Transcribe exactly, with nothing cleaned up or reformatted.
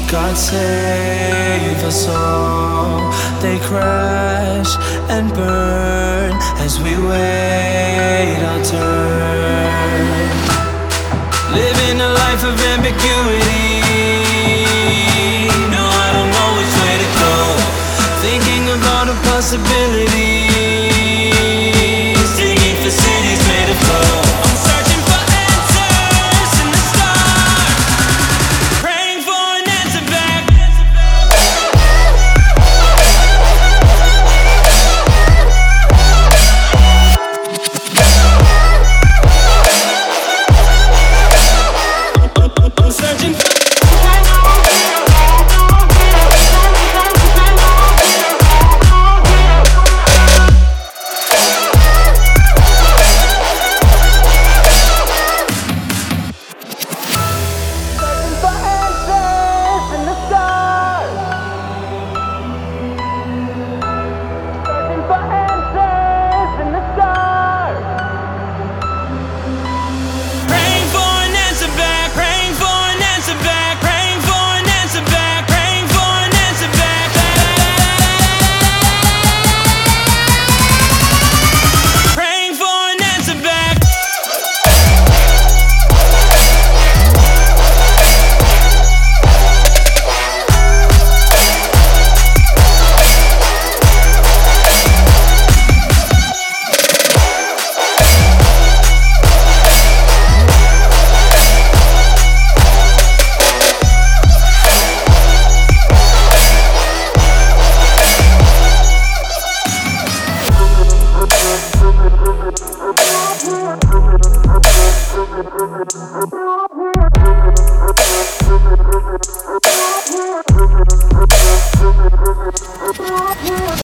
God save us all. They crash and burn as we wait our turn. Living a life of ambiguity. No, I don't know which way to go. Thinking of all the possibilities.